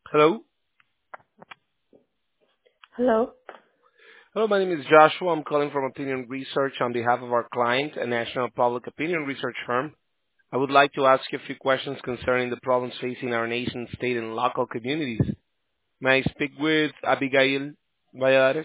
Hello. Hello. Hello, my name is Joshua. I'm calling from Opinion Research on behalf of our client, a national public opinion research firm. I would like to ask you a few questions concerning the problems facing our nation, state, and local communities. May I speak with Abigail Valladares?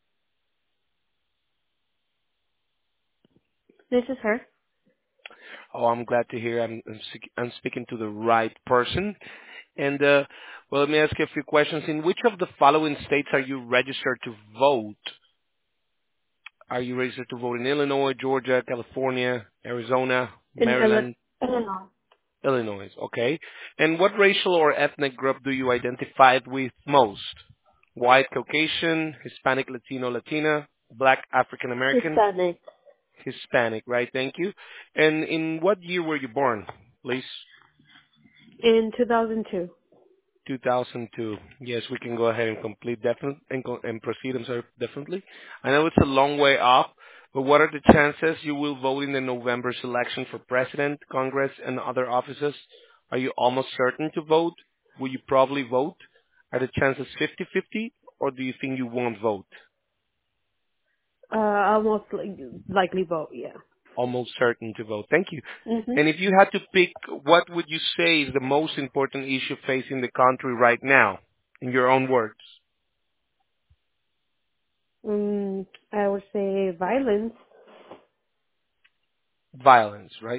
This is her. Oh, I'm glad to hear I'm speaking to the right person. And, well, let me ask you a few questions. In which of the following states are you registered to vote? Are you registered to vote in Illinois, Georgia, California, Arizona, In Maryland, Illinois. Illinois? Okay. And what racial or ethnic group do you identify with most? White, Caucasian, Hispanic, Latino, Latina, Black, African American, Hispanic. Hispanic, right? Thank you. And in what year were you born, please? In 2002. 2002. Yes, we can go ahead and complete definitely and proceed. I'm sorry, definitely. I know it's a long way off, but what are the chances you will vote in the November election for president, Congress, and other offices? Are you almost certain to vote? Will you probably vote? Are the chances 50-50, or do you think you won't vote? Almost likely vote, yeah. Almost certain to vote. Thank you. Mhm. And if you had to pick, what would you say is the most important issue facing the country right now, in your own words? I would say violence. Violence, right?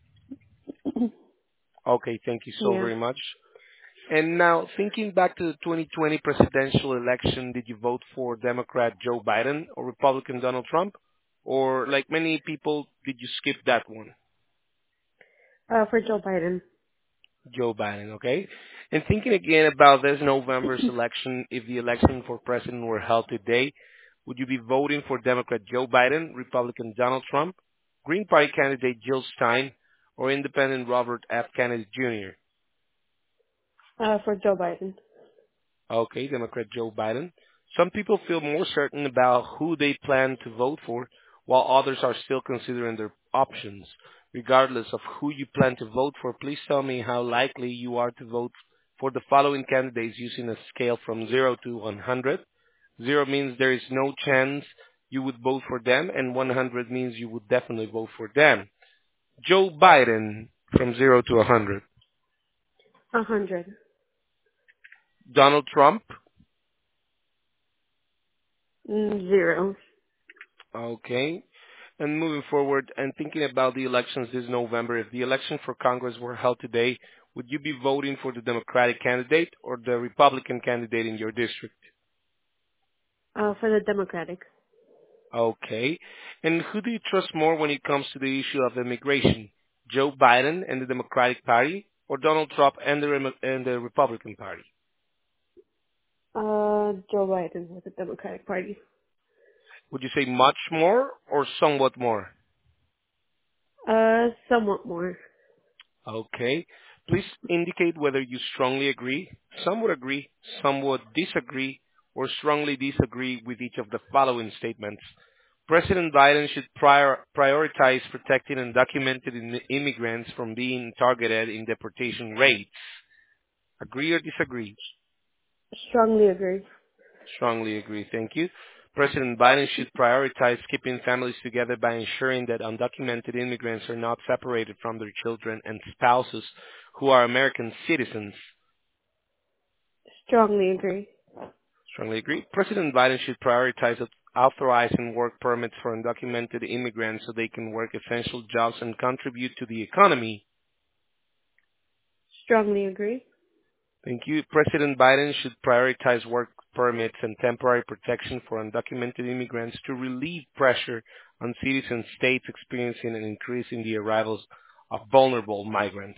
Okay, thank you so Yeah. very much. And now, thinking back to the 2020 presidential election, did you vote for Democrat Joe Biden or Republican Donald Trump? Or, like many people, did you skip that one? For Joe Biden. Joe Biden, okay? And thinking again about this November's election, if the election for president were held today, would you be voting for Democrat Joe Biden, Republican Donald Trump, Green Party candidate Jill Stein, or Independent Robert F. Kennedy Jr.? For Joe Biden. Okay, Democrat Joe Biden. Some people feel more certain about who they plan to vote for, while others are still considering their options. Regardless of who you plan to vote for, please tell me how likely you are to vote for the following candidates using a scale from 0 to 100. 0 means there is no chance you would vote for them, and 100 means you would definitely vote for them. Joe Biden from 0 to 100. 100. Donald Trump. Zero. Okay. And moving forward and thinking about the elections this November, if the election for Congress were held today, would you be voting for the Democratic candidate or the Republican candidate in your district? For the Democratic. Okay. And who do you trust more when it comes to the issue of immigration? Joe Biden and the Democratic Party or Donald Trump and the Republican Party? Joe Biden with the Democratic Party. Would you say much more or somewhat more? Somewhat more. Okay. Please indicate whether you strongly agree, somewhat agree, somewhat disagree, or strongly disagree with each of the following statements. President Biden should prioritize protecting undocumented immigrants from being targeted in deportation raids. Agree or disagree? Strongly agree. Strongly agree. Thank you. President Biden should prioritize keeping families together by ensuring that undocumented immigrants are not separated from their children and spouses who are American citizens. Strongly agree. Strongly agree. President Biden should prioritize authorizing work permits for undocumented immigrants so they can work essential jobs and contribute to the economy. Strongly agree. Thank you. President Biden should prioritize work permits and temporary protection for undocumented immigrants to relieve pressure on cities and states experiencing an increase in the arrivals of vulnerable migrants.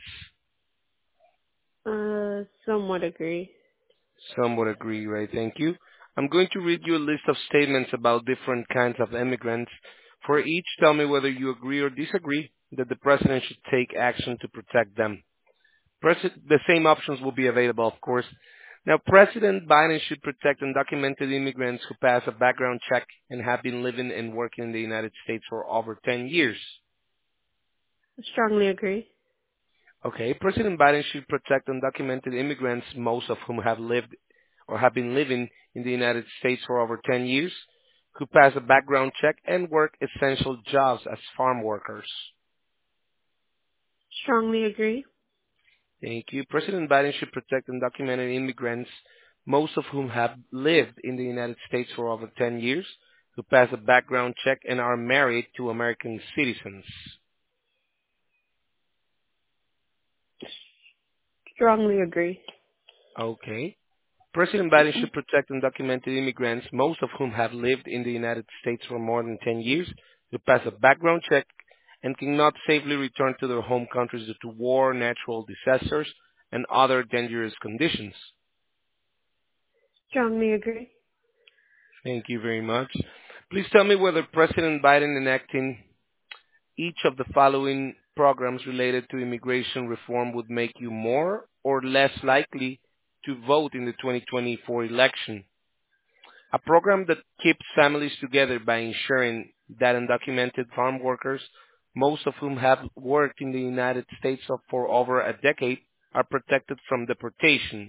Somewhat agree. Some would agree, right? Thank you. I'm going to read you a list of statements about different kinds of immigrants. For each, tell me whether you agree or disagree that the president should take action to protect them. The same options will be available, of course. Now, President Biden should protect undocumented immigrants who pass a background check and have been living and working in the United States for over 10 years. Strongly agree. Okay, President Biden should protect undocumented immigrants, most of whom have lived or have been living in the United States for over 10 years, who pass a background check and work essential jobs as farm workers. Strongly agree. Thank you. President Biden should protect undocumented immigrants, most of whom have lived in the United States for over 10 years, who pass a background check and are married to American citizens. Strongly agree. Okay. President Biden should protect undocumented immigrants, most of whom have lived in the United States for more than 10 years, who pass a background check and cannot safely return to their home countries due to war, natural disasters, and other dangerous conditions. Strongly agree. Thank you very much. Please tell me whether President Biden enacting each of the following programs related to immigration reform would make you more or less likely to vote in the 2024 election. A program that keeps families together by ensuring that undocumented farm workers, most of whom have worked in the United States for over a decade, are protected from deportation.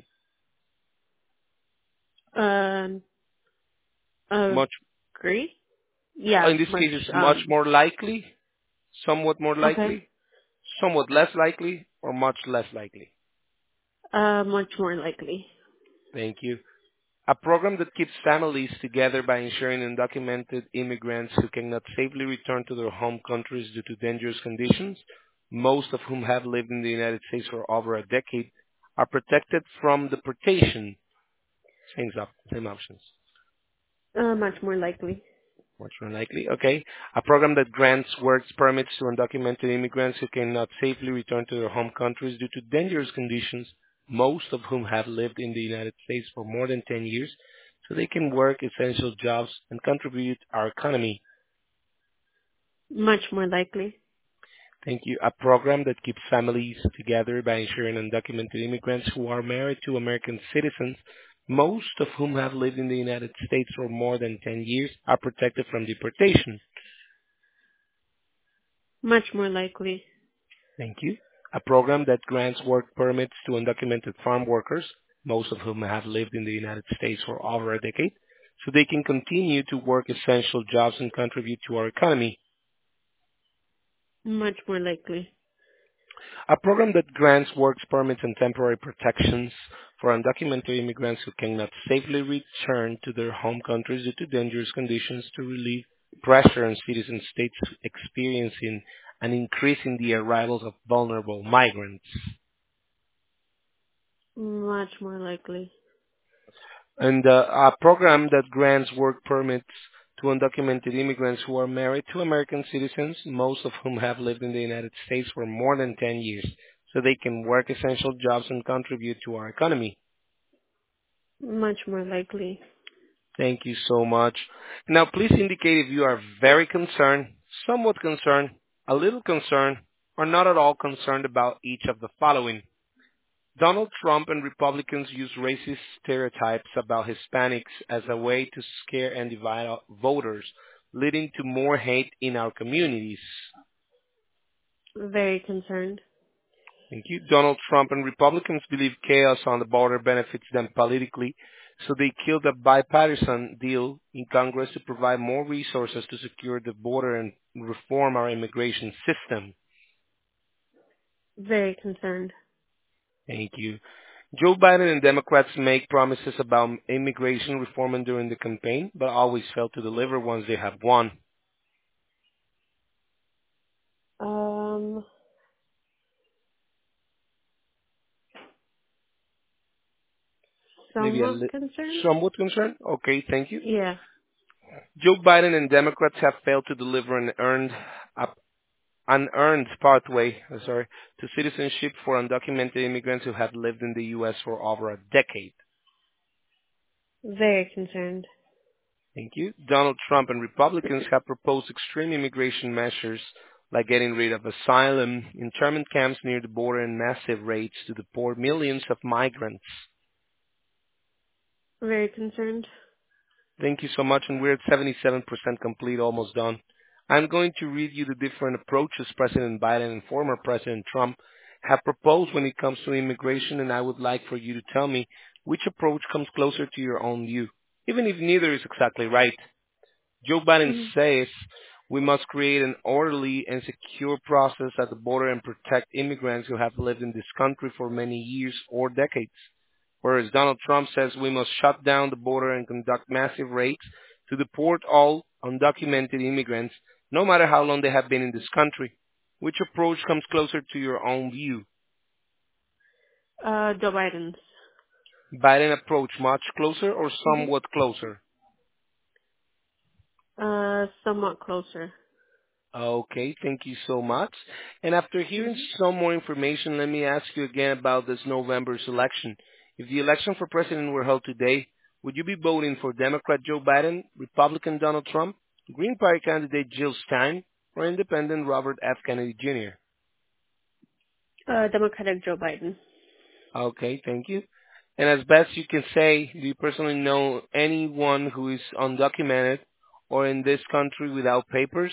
Um, Much, agree? Yeah, in this much, case, it's much more likely, somewhat more okay. likely, somewhat less likely, or much less likely. Much more likely. Thank you. A program that keeps families together by ensuring undocumented immigrants who cannot safely return to their home countries due to dangerous conditions, most of whom have lived in the United States for over a decade, are protected from deportation. Same options. Much more likely. Much more likely. Okay. A program that grants work permits to undocumented immigrants who cannot safely return to their home countries due to dangerous conditions, most of whom have lived in the United States for more than 10 years, so they can work essential jobs and contribute to our economy. Much more likely. Thank you. A program that keeps families together by ensuring undocumented immigrants who are married to American citizens, most of whom have lived in the United States for more than 10 years, are protected from deportation. Much more likely. Thank you. A program that grants work permits to undocumented farm workers, most of whom have lived in the United States for over a decade, so they can continue to work essential jobs and contribute to our economy. Much more likely. A program that grants work permits and temporary protections for undocumented immigrants who cannot safely return to their home countries due to dangerous conditions to relieve pressure on citizen states experiencing an increase in the arrivals of vulnerable migrants. Much more likely. And a program that grants work permits to undocumented immigrants who are married to American citizens, most of whom have lived in the United States for more than 10 years, so they can work essential jobs and contribute to our economy. Much more likely. Thank you so much. Now, please indicate if you are very concerned, somewhat concerned, a little concerned, or not at all concerned about each of the following. Donald Trump and Republicans use racist stereotypes about Hispanics as a way to scare and divide voters, leading to more hate in our communities. Very concerned. Thank you. Donald Trump and Republicans believe chaos on the border benefits them politically, so they killed a bipartisan deal in Congress to provide more resources to secure the border and reform our immigration system. Very concerned. Thank you. Joe Biden and Democrats make promises about immigration reform during the campaign, but always fail to deliver once they have won. Um, Maybe somewhat concerned? somewhat concerned. Okay, thank you. Yeah. Joe Biden and Democrats have failed to deliver a unearned pathway, to citizenship for undocumented immigrants who have lived in the U.S. for over a decade. Very concerned. Thank you. Donald Trump and Republicans have proposed extreme immigration measures like getting rid of asylum, internment camps near the border, and massive raids to deport millions of migrants. Very concerned. Thank you so much, and we're at 77% complete, almost done. I'm going to read you the different approaches President Biden and former President Trump have proposed when it comes to immigration, and I would like for you to tell me which approach comes closer to your own view, even if neither is exactly right. Joe Biden Mhm. says we must create an orderly and secure process at the border and protect immigrants who have lived in this country for many years or decades. Whereas Donald Trump says we must shut down the border and conduct massive raids to deport all undocumented immigrants, no matter how long they have been in this country. Which approach comes closer to your own view? Joe Biden's. Biden approach much closer or Mhm. somewhat closer? Somewhat closer. Okay, thank you so much. And after hearing Mhm. some more information, let me ask you again about this November's election. If the election for president were held today, would you be voting for Democrat Joe Biden, Republican Donald Trump, Green Party candidate Jill Stein, or Independent Robert F. Kennedy Jr.? Democratic Joe Biden. Okay, thank you. And as best you can say, do you personally know anyone who is undocumented or in this country without papers?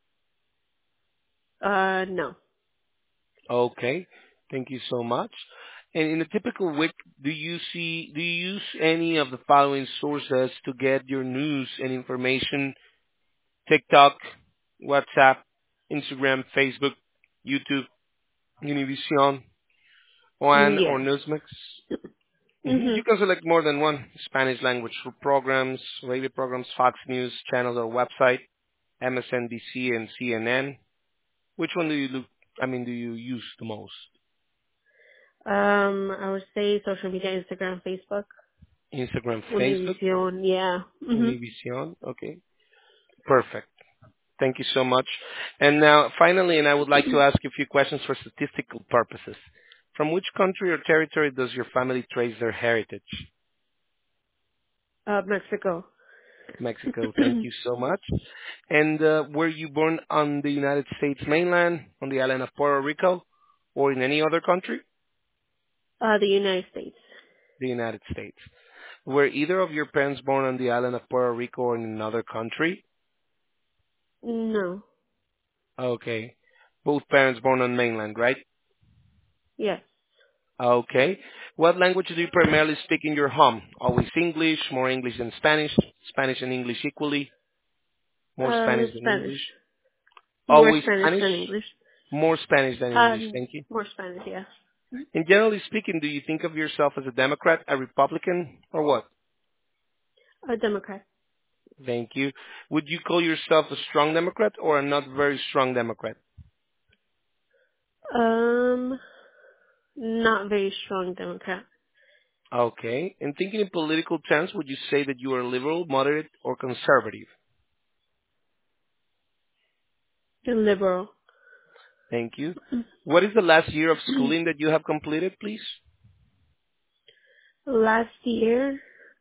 No. Okay. Thank you so much. And in a typical week, do you use any of the following sources to get your news and information? TikTok, WhatsApp, Instagram, Facebook, YouTube, Univision, OAN, or Yes. Newsmix? You Mhm. can select more than one Spanish language programs, radio programs, Fox News channels or website, MSNBC and CNN. Which one do you use the most? I would say social media, Instagram, Facebook. Instagram, Facebook, Univision, yeah. Mhm. Univision. Okay, perfect. Thank you so much. And now, finally, and I would like to ask you a few questions for statistical purposes. From which country or territory does your family trace their heritage? Mexico. Mexico. Thank you so much. And were you born on the United States mainland, on the island of Puerto Rico, or in any other country? The United States. The United States. Were either of your parents born on the island of Puerto Rico or in another country? No. Okay. Both parents born on mainland, right? Yes. Okay. What language do you primarily speak in your home? Always English, more English than Spanish, Spanish and English equally, more Spanish than Spanish. English. More Always Spanish Spanish, than English. more Spanish than English. Thank you. More Spanish, yeah. And generally speaking, do you think of yourself as a Democrat, a Republican, or what? A Democrat. Thank you. Would you call yourself a strong Democrat or a not very strong Democrat? Um, Not very strong Democrat. Okay. And thinking in political terms, would you say that you are liberal, moderate, or conservative? A liberal. Thank you. What is the last year of schooling that you have completed, please? Last year,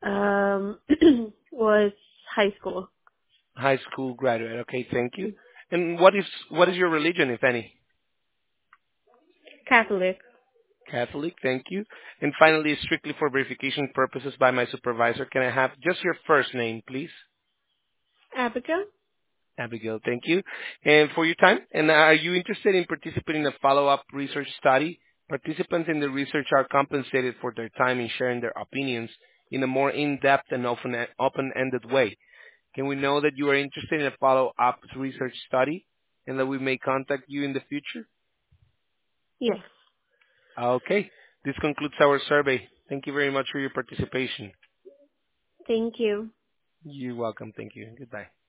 was high school. High school graduate. Okay, thank you. And what is your religion, if any? Catholic. Catholic. Thank you. And finally, strictly for verification purposes by my supervisor, can I have just your first name, please? Abigail? Abigail, thank you. And for your time, and are you interested in participating in a follow-up research study? Participants in the research are compensated for their time in sharing their opinions in a more in-depth and open-ended way. Can we know that you are interested in a follow-up research study and that we may contact you in the future? Yes. Okay. This concludes our survey. Thank you very much for your participation. Thank you. You're welcome. Thank you. Goodbye.